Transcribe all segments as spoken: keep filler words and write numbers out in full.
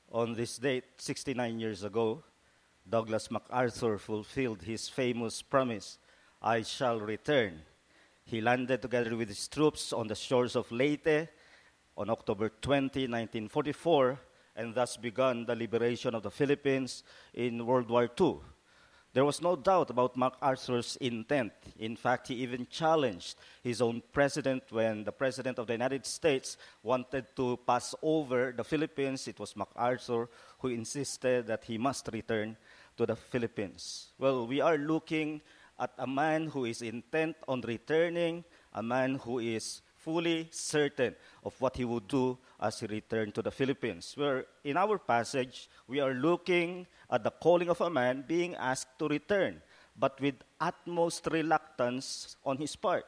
On this date, sixty-nine years ago, Douglas MacArthur fulfilled his famous promise, "I shall return." He landed together with his troops on the shores of Leyte on October twentieth, nineteen forty-four, and thus began the liberation of the Philippines in World War Two. There was no doubt about MacArthur's intent. In fact, he even challenged his own president when the president of the United States wanted to pass over the Philippines. It was MacArthur who insisted that he must return to the Philippines. Well, we are looking at a man who is intent on returning, a man who is fully certain of what he would do as he returned to the Philippines. Where in our passage, we are looking at the calling of a man being asked to return, but with utmost reluctance on his part.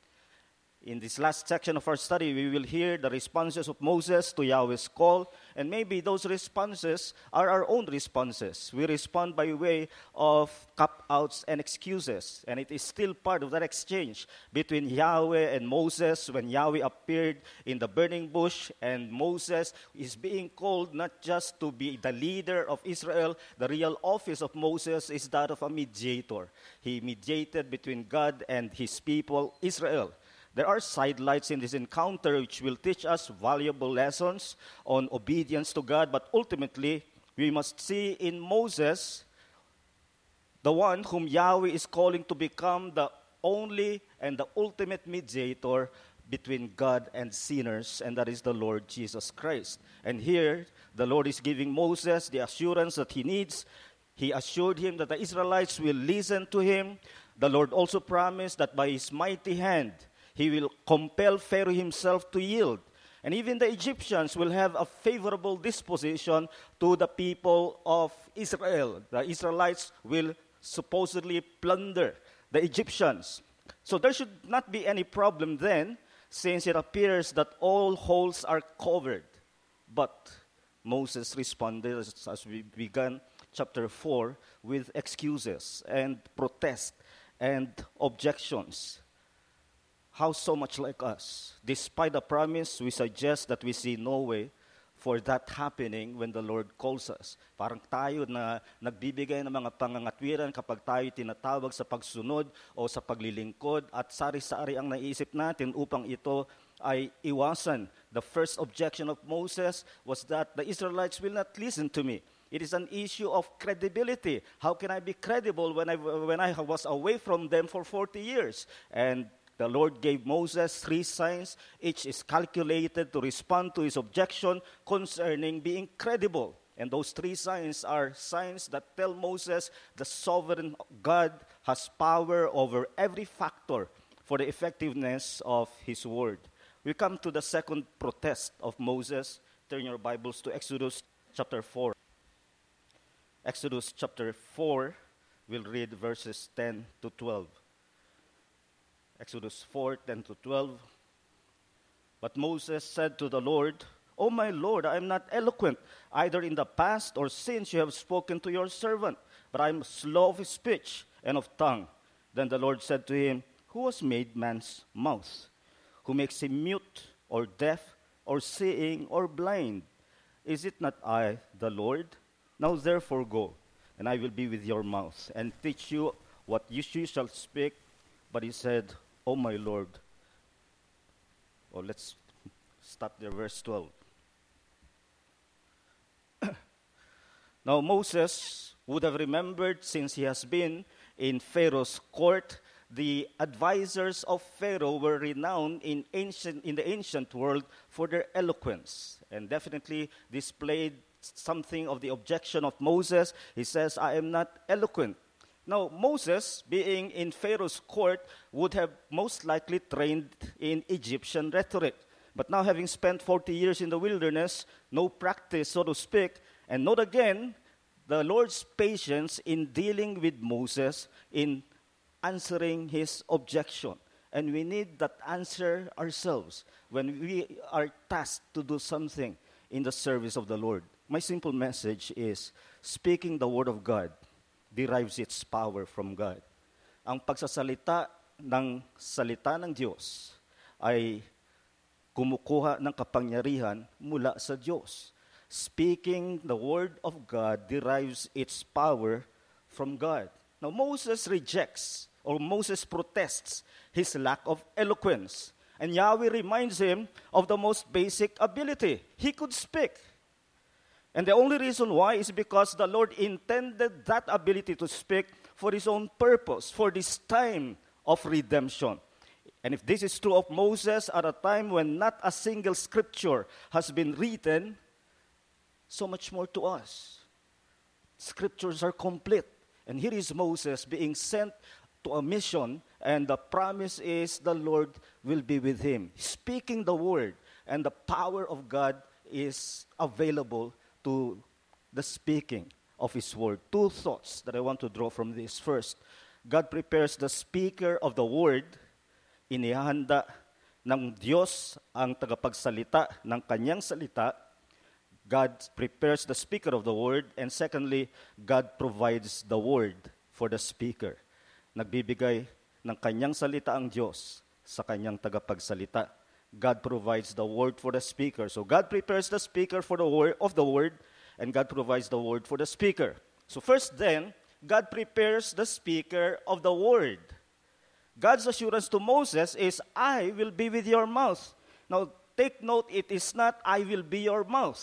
In this last section of our study, we will hear the responses of Moses to Yahweh's call, and maybe those responses are our own responses. We respond by way of cop-outs and excuses, and it is still part of that exchange between Yahweh and Moses when Yahweh appeared in the burning bush, and Moses is being called not just to be the leader of Israel. The real office of Moses is that of a mediator. He mediated between God and his people, Israel. There are sidelights in this encounter which will teach us valuable lessons on obedience to God, but ultimately, we must see in Moses the one whom Yahweh is calling to become the only and the ultimate mediator between God and sinners, and that is the Lord Jesus Christ. And here, the Lord is giving Moses the assurance that he needs. He assured him that the Israelites will listen to him. The Lord also promised that by his mighty hand, he will compel Pharaoh himself to yield. And even the Egyptians will have a favorable disposition to the people of Israel. The Israelites will supposedly plunder the Egyptians. So there should not be any problem then, since it appears that all holes are covered. But Moses responded, as we began chapter four, with excuses and protest and objections. How so much like us? Despite the promise, we suggest that we see no way for that happening when the Lord calls us. Parang tayo na nagbibigay ng mga pangangatwiran kapag tayo tinatawag sa pagsunod o sa paglilingkod at sari-sari ang naisip natin upang ito ay iwasan. The first objection of Moses was that the Israelites will not listen to me. It is an issue of credibility. How can I be credible when I, when I was away from them for forty years? And the Lord gave Moses three signs. Each is calculated to respond to his objection concerning being credible. And those three signs are signs that tell Moses the sovereign God has power over every factor for the effectiveness of his word. We come to the second protest of Moses. Turn your Bibles to Exodus chapter four. Exodus chapter four, we'll read verses ten to twelve. Exodus four, ten to twelve. But Moses said to the Lord, "O my Lord, I am not eloquent, either in the past or since you have spoken to your servant, but I am slow of speech and of tongue." Then the Lord said to him, "Who has made man's mouth? Who makes him mute or deaf or seeing or blind? Is it not I, the Lord? Now therefore go, and I will be with your mouth, and teach you what you shall speak." But he said, "O my Lord." Oh, let's stop there, verse twelve. Now Moses would have remembered, since he has been in Pharaoh's court, the advisors of Pharaoh were renowned in ancient in the ancient world for their eloquence, and definitely displayed something of the objection of Moses. He says, "I am not eloquent." Now, Moses, being in Pharaoh's court, would have most likely trained in Egyptian rhetoric. But now, having spent forty years in the wilderness, no practice, so to speak, and note again the Lord's patience in dealing with Moses, in answering his objection. And we need that answer ourselves when we are tasked to do something in the service of the Lord. My simple message is, speaking the word of God derives its power from God. Ang pagsasalita ng salita ng Diyos ay kumukuha ng kapangyarihan mula sa Diyos. Speaking the word of God derives its power from God. Now, Moses rejects or Moses protests his lack of eloquence. And Yahweh reminds him of the most basic ability. He could speak. And the only reason why is because the Lord intended that ability to speak for his own purpose, for this time of redemption. And if this is true of Moses at a time when not a single scripture has been written, so much more to us. Scriptures are complete. And here is Moses being sent to a mission, and the promise is the Lord will be with him, speaking the word, and the power of God is available to the speaking of his word. Two thoughts that I want to draw from this. First, God prepares the speaker of the word. Inihanda ng Diyos ang tagapagsalita ng kanyang salita. God prepares the speaker of the word. And secondly, God provides the word for the speaker. Nagbibigay ng kanyang salita ang Diyos sa kanyang tagapagsalita. God provides the word for the speaker. So God prepares the speaker for the word of the word, and God provides the word for the speaker. So first then, God prepares the speaker of the word. God's assurance to Moses is, I will be with your mouth. Now, take note, it is not, I will be your mouth.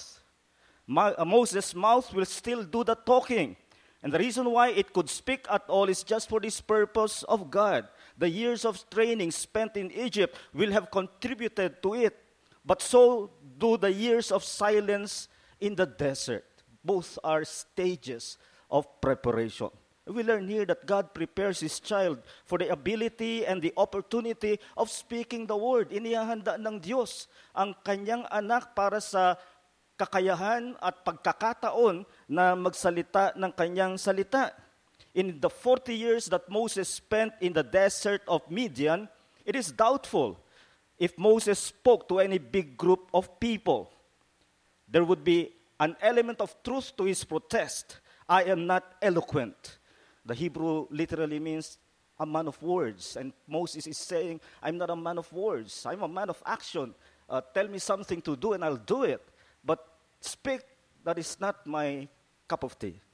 Ma- uh, Moses' mouth will still do the talking. And the reason why it could speak at all is just for this purpose of God. The years of training spent in Egypt will have contributed to it. But so do the years of silence in the desert. Both are stages of preparation. We learn here that God prepares His child for the ability and the opportunity of speaking the word. Inihahanda ng Diyos ang kanyang anak para sa kakayahan at pagkakataon na magsalita ng kanyang salita. In the forty years that Moses spent in the desert of Midian, it is doubtful if Moses spoke to any big group of people. There would be an element of truth to his protest. I am not eloquent. The Hebrew literally means a man of words. And Moses is saying, I'm not a man of words. I'm a man of action. Uh, tell me something to do and I'll do it. But speak, that is not my cup of tea.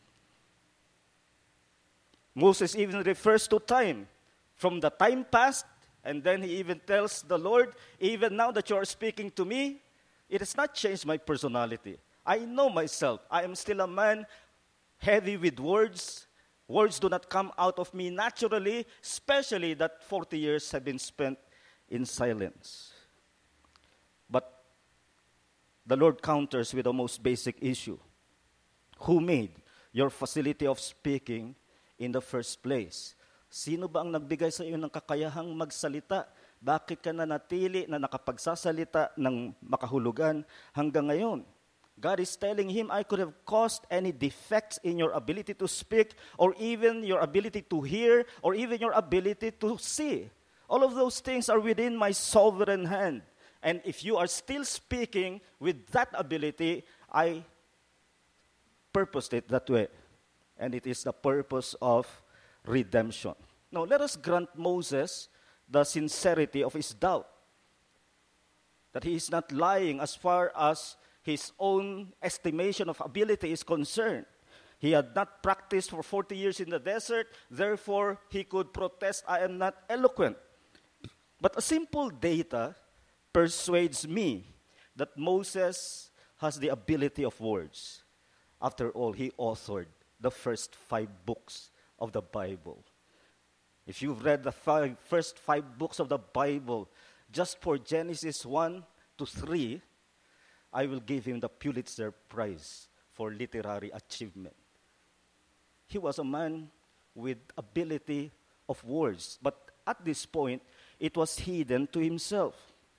Moses even refers to time. From the time past, and then he even tells the Lord, even now that you are speaking to me, it has not changed my personality. I know myself. I am still a man heavy with words. Words do not come out of me naturally, especially that forty years have been spent in silence. But the Lord counters with the most basic issue. Who made your facility of speaking in the first place? Sino ba ang nagbigay sa iyo ng kakayahang magsalita? Bakit ka nanatili na nakapagsasalita ng makahulugan hanggang ngayon? God is telling him, I could have caused any defects in your ability to speak, or even your ability to hear, or even your ability to see. All of those things are within my sovereign hand. And if you are still speaking with that ability, I purposed it that way. And it is the purpose of redemption. Now, let us grant Moses the sincerity of his doubt. That he is not lying as far as his own estimation of ability is concerned. He had not practiced for forty years in the desert, therefore he could protest, I am not eloquent. But a simple data persuades me that Moses has the ability of words. After all, he authored the first five books of the Bible. If you've read the five, first five books of the Bible, just for Genesis one to three, I will give him the Pulitzer Prize for literary achievement. He was a man with ability of words, but at this point, it was hidden to himself.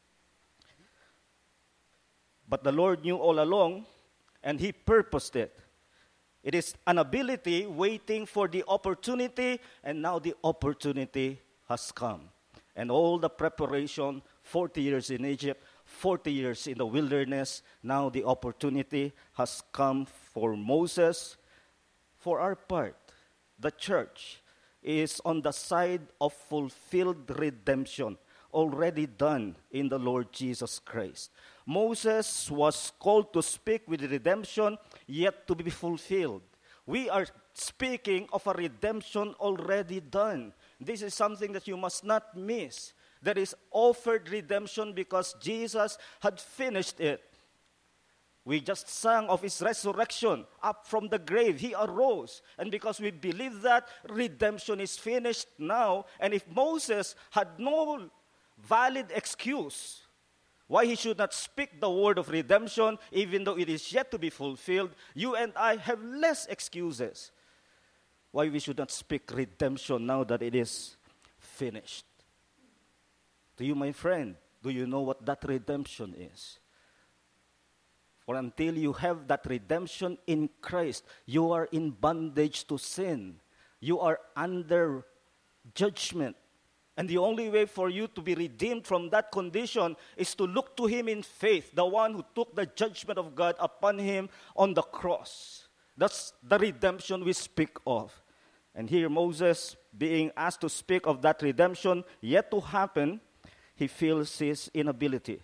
But the Lord knew all along, and He purposed it. It is an ability waiting for the opportunity, and now the opportunity has come. And all the preparation, forty years in Egypt, forty years in the wilderness, now the opportunity has come for Moses. For our part, the church is on the side of fulfilled redemption, already done in the Lord Jesus Christ. Moses was called to speak with redemption yet to be fulfilled. We are speaking of a redemption already done. This is something that you must not miss. There is offered redemption because Jesus had finished it. We just sang of his resurrection up from the grave. He arose. And because we believe that, redemption is finished now. And if Moses had no valid excuse why he should not speak the word of redemption, even though it is yet to be fulfilled, you and I have less excuses why we should not speak redemption now that it is finished. To you, my friend, do you know what that redemption is? For until you have that redemption in Christ, you are in bondage to sin. You are under judgment. And the only way for you to be redeemed from that condition is to look to him in faith, the one who took the judgment of God upon him on the cross. That's the redemption we speak of. And here Moses, being asked to speak of that redemption yet to happen, he feels his inability.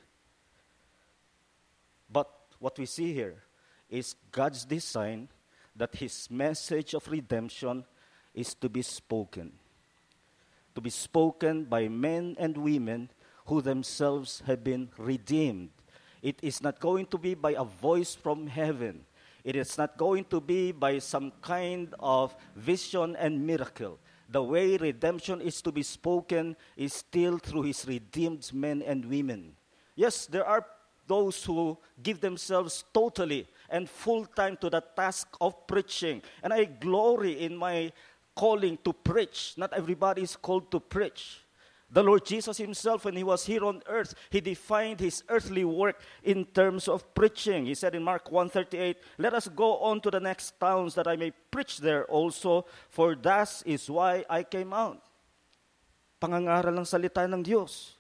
But what we see here is God's design that his message of redemption is to be spoken. To be spoken by men and women who themselves have been redeemed. It is not going to be by a voice from heaven. It is not going to be by some kind of vision and miracle. The way redemption is to be spoken is still through his redeemed men and women. Yes, there are those who give themselves totally and full time to the task of preaching. And I glory in my calling to preach. Not everybody is called to preach. The Lord Jesus himself, when he was here on earth, he defined his earthly work in terms of preaching. He said in Mark one thirty-eight, "Let us go on to the next towns that I may preach there also, for that is why I came out." Pangangaral ng salita ng Diyos.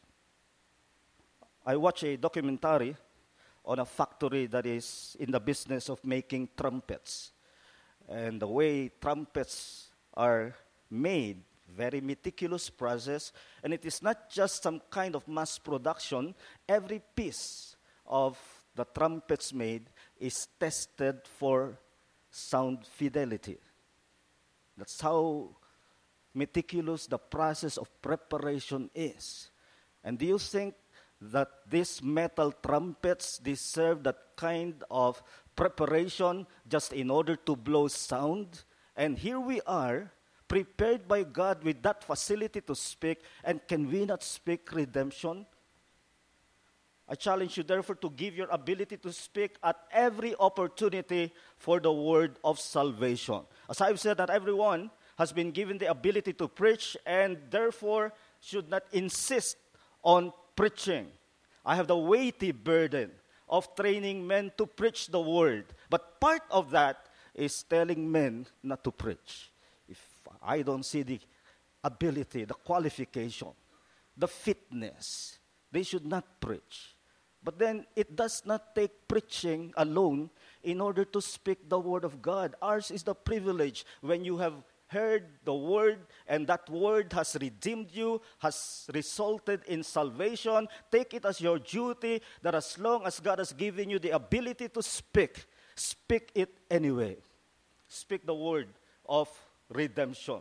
I watched a documentary on a factory that is in the business of making trumpets. And the way trumpets are made, very meticulous process, and it is not just some kind of mass production. Every piece of the trumpets made is tested for sound fidelity. That's how meticulous the process of preparation is. And do you think that these metal trumpets deserve that kind of preparation just in order to blow sound? And here we are, prepared by God with that facility to speak, and can we not speak redemption? I challenge you, therefore, to give your ability to speak at every opportunity for the word of salvation. As I've said, that everyone has been given the ability to preach, and therefore should not insist on preaching. I have the weighty burden of training men to preach the word. But part of that is telling men not to preach. If I don't see the ability, the qualification, the fitness, they should not preach. But then it does not take preaching alone in order to speak the word of God. Ours is the privilege when you have heard the word, and that word has redeemed you, has resulted in salvation. Take it as your duty that as long as God has given you the ability to speak, speak it anyway. Speak the word of redemption.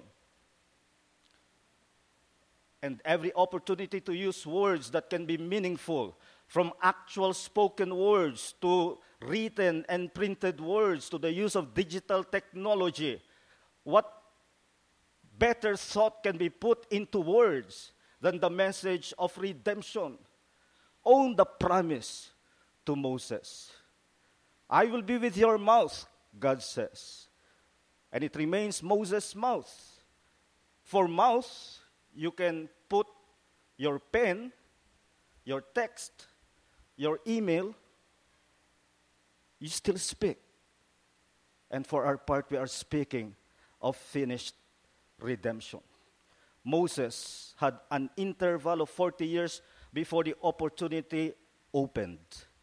And every opportunity to use words that can be meaningful, from actual spoken words to written and printed words to the use of digital technology. What better thought can be put into words than the message of redemption? Own the promise to Moses. I will be with your mouth, God says. And it remains Moses' mouth. For mouth, you can put your pen, your text, your email. You still speak. And for our part, we are speaking of finished redemption. Moses had an interval of forty years before the opportunity opened.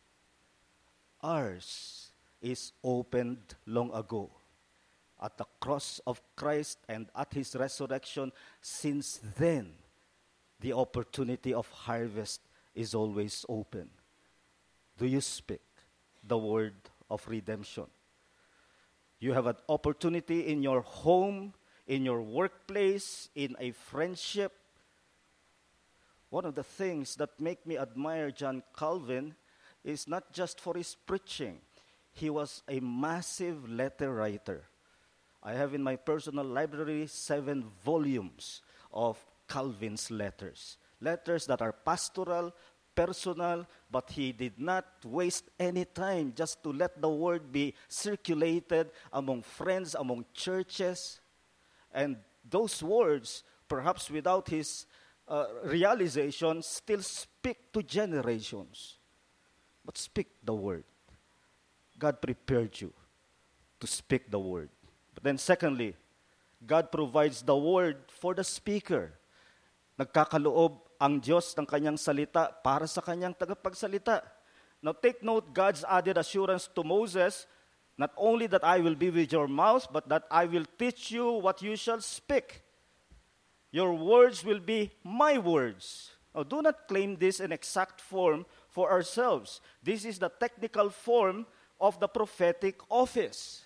Ours is opened long ago. At the cross of Christ and at his resurrection, since then, the opportunity of harvest is always open. do you speak the word of redemption? You have an opportunity in your home, in your workplace, in a friendship. One of the things that make me admire John Calvin is not just for his preaching. He was a massive letter writer. I have in my personal library seven volumes of Calvin's letters. Letters that are pastoral, personal, but he did not waste any time just to let the word be circulated among friends, among churches. And those words, perhaps without his uh, realization, still speak to generations. But speak the word. God prepared you to speak the word. But then secondly, God provides the word for the speaker. Nagkakaloob ang Diyos ng kanyang salita para sa kanyang tagapagsalita. Now take note, God's added assurance to Moses, not only that I will be with your mouth, but that I will teach you what you shall speak. Your words will be my words. Now do not claim this in exact form for ourselves. This is the technical form of the prophetic office.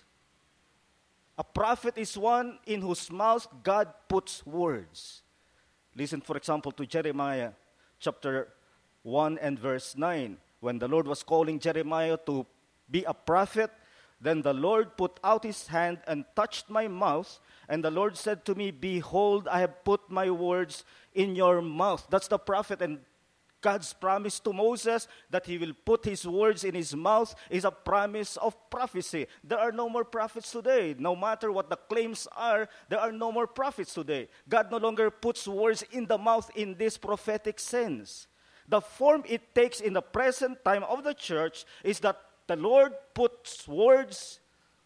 A prophet is one in whose mouth God puts words. Listen, for example, to Jeremiah chapter one and verse nine. When the Lord was calling Jeremiah to be a prophet, then the Lord put out his hand and touched my mouth, and the Lord said to me, behold, I have put my words in your mouth. That's the prophet, and God's promise to Moses that he will put his words in his mouth is a promise of prophecy. There are no more prophets today. No matter what the claims are, there are no more prophets today. God no longer puts words in the mouth in this prophetic sense. The form it takes in the present time of the church is that the Lord puts words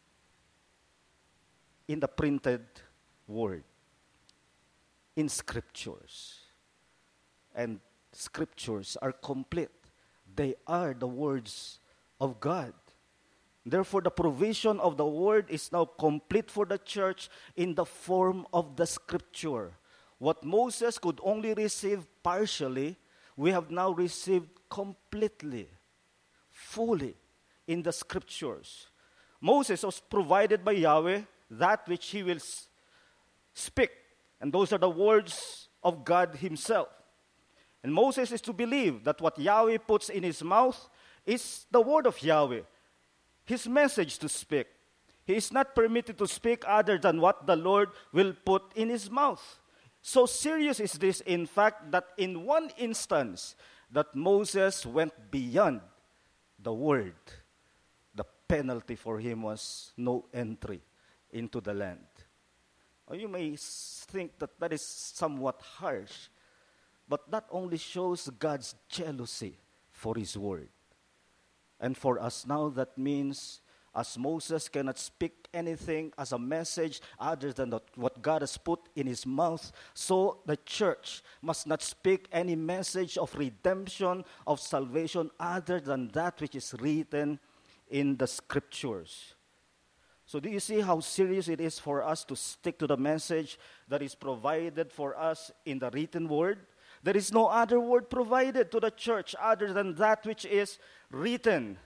in the printed word, in scriptures. And scriptures are complete. They are the words of God. Therefore, the provision of the word is now complete for the church in the form of the scripture. What Moses could only receive partially, we have now received completely, fully in the scriptures. Moses was provided by Yahweh that which he will speak. And those are the words of God himself. And Moses is to believe that what Yahweh puts in his mouth is the word of Yahweh, his message to speak. He is not permitted to speak other than what the Lord will put in his mouth. So serious is this, in fact, that in one instance, that Moses went beyond the word. The penalty for him was no entry into the land. Or you may think that that is somewhat harsh, but that only shows God's jealousy for his word. And for us now, that means as Moses cannot speak anything as a message other than what God has put in his mouth, so the church must not speak any message of redemption, of salvation, other than that which is written in the scriptures. So do you see how serious it is for us to stick to the message that is provided for us in the written word? There is no other word provided to the church other than that which is written.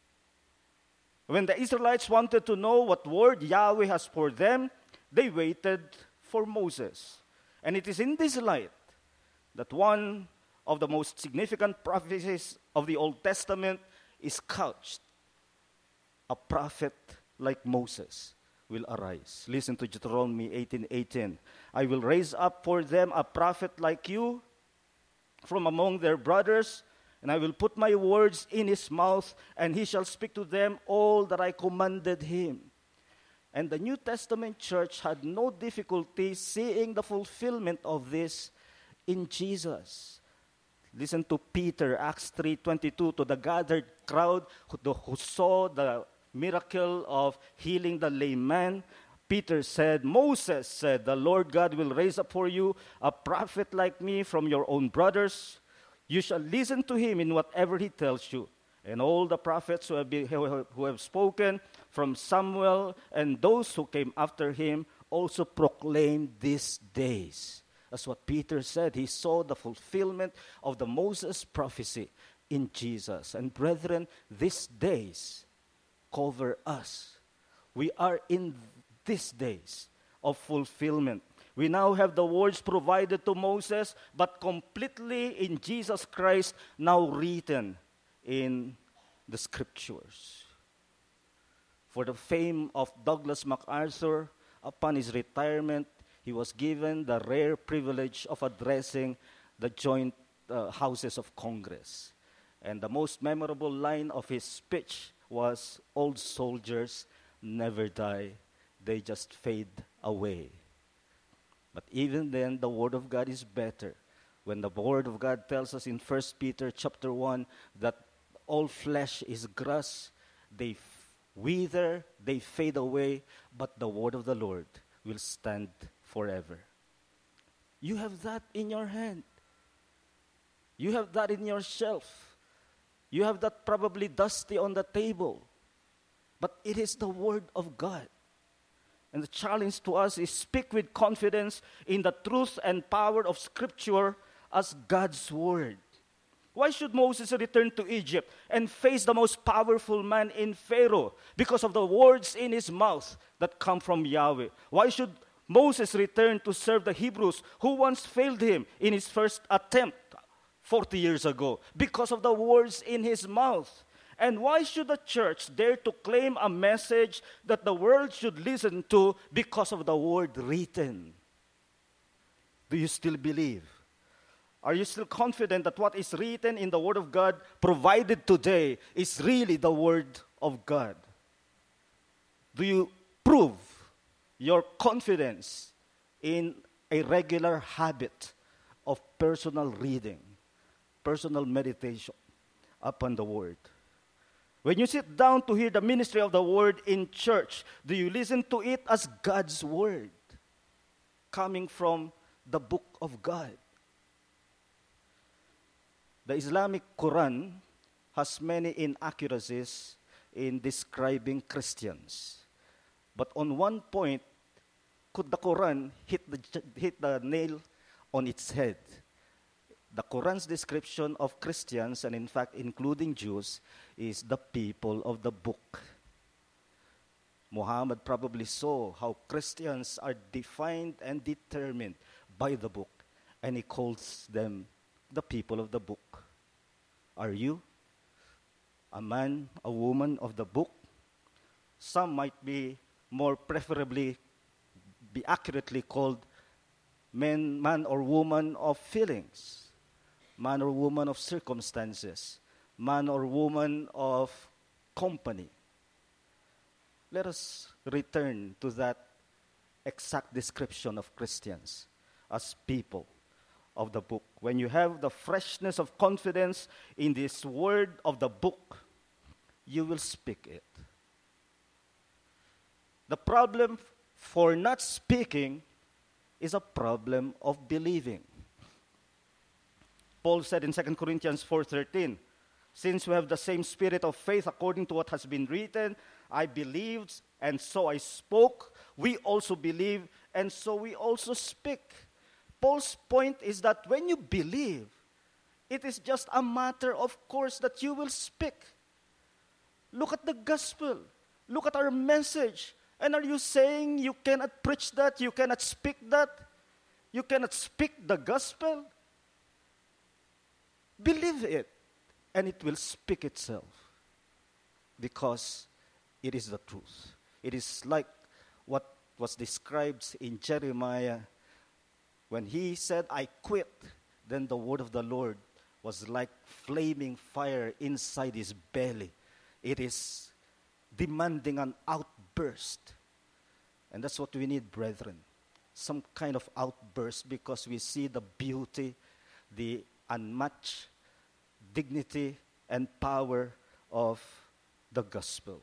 When the Israelites wanted to know what word Yahweh has for them, they waited for Moses. And it is in this light that one of the most significant prophecies of the Old Testament is couched. A prophet like Moses will arise. Listen to Deuteronomy eighteen eighteen. I will raise up for them a prophet like you from among their brothers, and I will put my words in his mouth, and he shall speak to them all that I commanded him. And the New Testament church had no difficulty seeing the fulfillment of this in Jesus. Listen to Peter, Acts three twenty-two, to the gathered crowd who, who saw the miracle of healing the lame man. Peter said, Moses said, the Lord God will raise up for you a prophet like me from your own brothers. You shall listen to him in whatever he tells you. And all the prophets who have, been, who have spoken from Samuel and those who came after him also proclaimed these days. That's what Peter said. He saw the fulfillment of the Moses prophecy. in Jesus. And brethren, these days cover us. We are in these days of fulfillment. We now have the words provided to Moses, but completely in Jesus Christ, now written in the Scriptures. For the fame of Douglas MacArthur, upon his retirement, he was given the rare privilege of addressing the joint uh, houses of Congress. And the most memorable line of his speech was, "Old soldiers never die, they just fade away." But even then, the Word of God is better. When the Word of God tells us in First Peter chapter one that all flesh is grass, they f- wither, they fade away, but the Word of the Lord will stand forever. You have that in your hand. You have that in your shelf. You have that probably dusty on the table. But it is the Word of God. And the challenge to us is speak with confidence in the truth and power of Scripture as God's Word. Why should Moses return to Egypt and face the most powerful man in Pharaoh? Because of the words in his mouth that come from Yahweh. Why should Moses returned to serve the Hebrews who once failed him in his first attempt forty years ago? Because of the words in his mouth. And why should the church dare to claim a message that the world should listen to because of the word written? Do you still believe? Are you still confident that what is written in the Word of God provided today is really the Word of God? Do you prove your confidence in a regular habit of personal reading, personal meditation upon the Word? When you sit down to hear the ministry of the Word in church, do you listen to it as God's Word, coming from the book of God? The Islamic Quran has many inaccuracies in describing Christians. But on one point, could the Quran hit the, hit the nail on its head? The Quran's description of Christians, and in fact including Jews, is the people of the book. Muhammad probably saw how Christians are defined and determined by the book, and he calls them the people of the book. Are you a man, a woman of the book? Some might be more preferably be accurately called man, man or woman of feelings, man or woman of circumstances, man or woman of company. Let us return to that exact description of Christians as people of the book. When you have the freshness of confidence in this word of the book, you will speak it. The problem for not speaking is a problem of believing. Paul said in Second Corinthians four thirteen, "Since we have the same spirit of faith according to what has been written, I believed, and so I spoke. We also believe, and so we also speak." Paul's point is that when you believe, it is just a matter of course that you will speak. Look at the gospel. Look at our message. And are you saying you cannot preach that? You cannot speak that? You cannot speak the gospel? Believe it, and it will speak itself. Because it is the truth. It is like what was described in Jeremiah when he said, "I quit." Then the word of the Lord was like flaming fire inside his belly. It is demanding an outburst. And that's what we need, brethren. Some kind of outburst, because we see the beauty, the unmatched dignity and power of the gospel.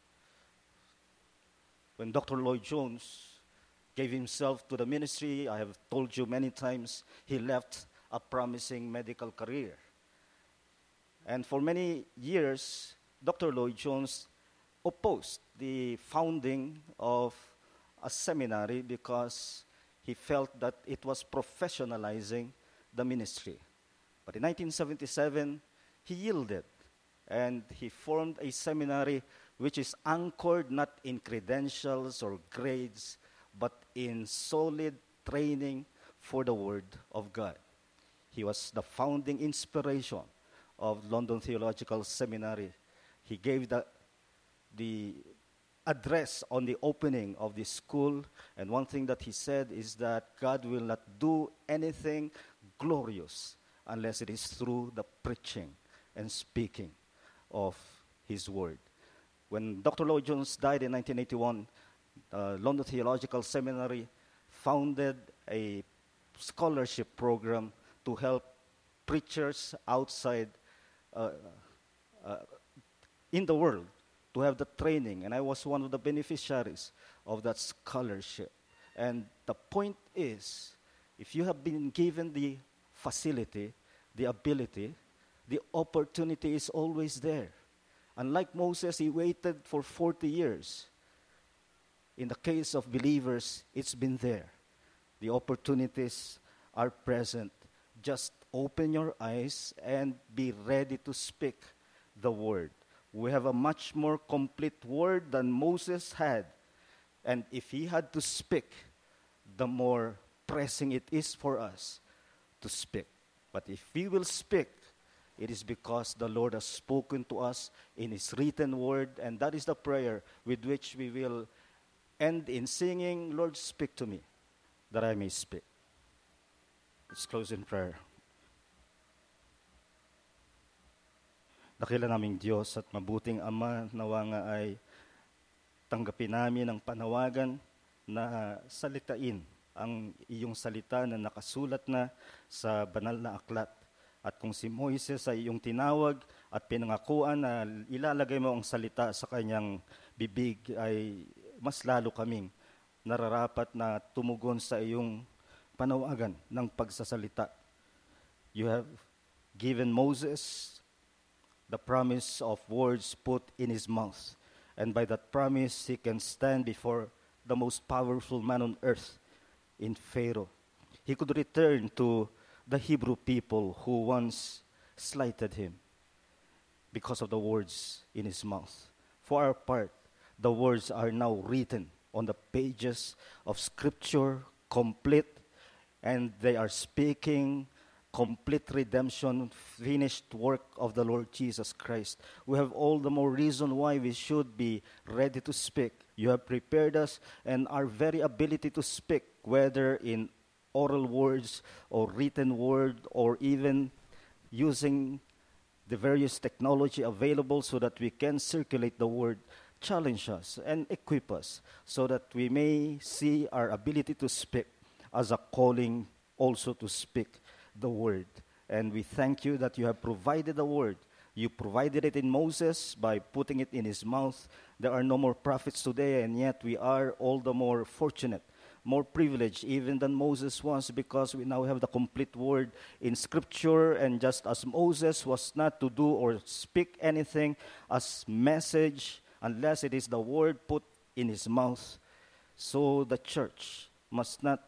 When Doctor Lloyd Jones gave himself to the ministry, I have told you many times, he left a promising medical career. And for many years, Doctor Lloyd Jones opposed the founding of a seminary because he felt that it was professionalizing the ministry. But in nineteen seventy-seven, he yielded, and he formed a seminary which is anchored not in credentials or grades, but in solid training for the Word of God. He was the founding inspiration of London Theological Seminary. He gave the, the address on the opening of the school, and one thing that he said is that God will not do anything glorious unless it is through the preaching and speaking of His Word. When Doctor Lloyd Jones died in nineteen eighty-one, uh, London Theological Seminary founded a scholarship program to help preachers outside uh, uh, in the world to have the training, and I was one of the beneficiaries of that scholarship. And the point is, if you have been given the facility, the ability, the opportunity is always there. Unlike Moses, he waited for forty years. In the case of believers, it's been there. The opportunities are present. Just open your eyes and be ready to speak the word. We have a much more complete word than Moses had. And if he had to speak, the more pressing it is for us to speak. But if we will speak, it is because the Lord has spoken to us in His written word, and that is the prayer with which we will end in singing, Lord, speak to me, that I may speak. Let's close in prayer. Dakila naming Diyos at mabuting Ama, nawa nga ay tanggapin namin ang panawagan na salitain ang iyong salita na nakasulat na sa banal na aklat. At kung si Moises ay iyong tinawag at pinangakuan na ilalagay mo ang salita sa kanyang bibig, ay mas lalo kaming nararapat na tumugon sa iyong panawagan ng pagsasalita. You have given Moses the promise of words put in his mouth. And by that promise, he can stand before the most powerful man on earth in Pharaoh. He could return to the Hebrew people who once slighted him because of the words in his mouth. For our part, the words are now written on the pages of Scripture, complete, and they are speaking complete redemption, finished work of the Lord Jesus Christ. We have all the more reason why we should be ready to speak. You have prepared us, and our very ability to speak, whether in oral words or written word, or even using the various technology available so that we can circulate the word, challenge us and equip us so that we may see our ability to speak as a calling also to speak the word. And we thank you that you have provided the word. You provided it in Moses by putting it in his mouth. There are no more prophets today, and yet we are all the more fortunate, more privileged even than Moses was, because we now have the complete word in Scripture. And just as Moses was not to do or speak anything as message unless it is the word put in his mouth, so the church must not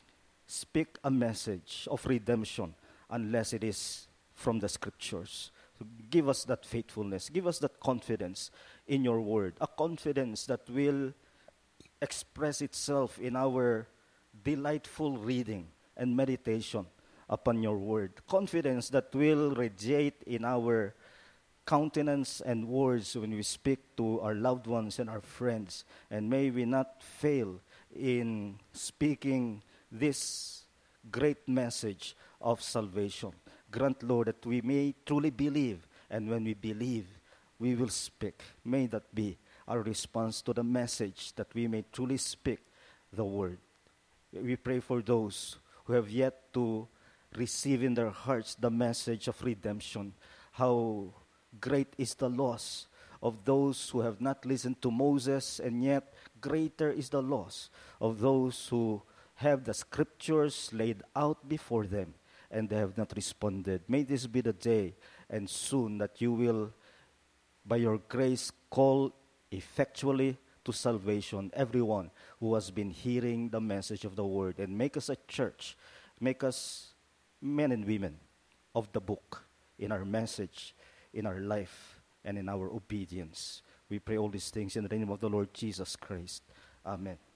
speak a message of redemption unless it is from the Scriptures. So give us that faithfulness. Give us that confidence in your word, a confidence that will express itself in our delightful reading and meditation upon your word. Confidence that will radiate in our countenance and words when we speak to our loved ones and our friends. And may we not fail in speaking this great message of salvation. Grant, Lord, that we may truly believe, and when we believe, we will speak. May that be our response to the message, that we may truly speak the word. We pray for those who have yet to receive in their hearts the message of redemption. How great is the loss of those who have not listened to Moses, and yet greater is the loss of those who have the Scriptures laid out before them and they have not responded. May this be the day and soon that you will, by your grace, call effectually to salvation everyone who has been hearing the message of the word, and make us a church, make us men and women of the book in our message, in our life and in our obedience. We pray all these things in the name of the Lord Jesus Christ. Amen.